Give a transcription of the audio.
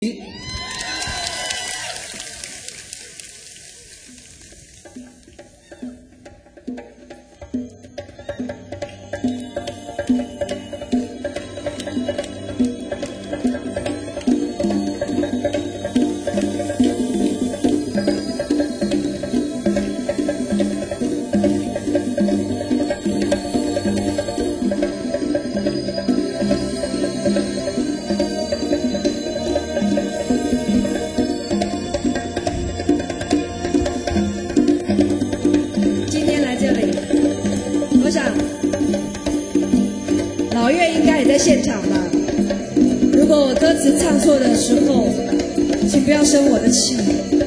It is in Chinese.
老岳应该也在现场吧？如果我歌词唱错的时候，请不要生我的气。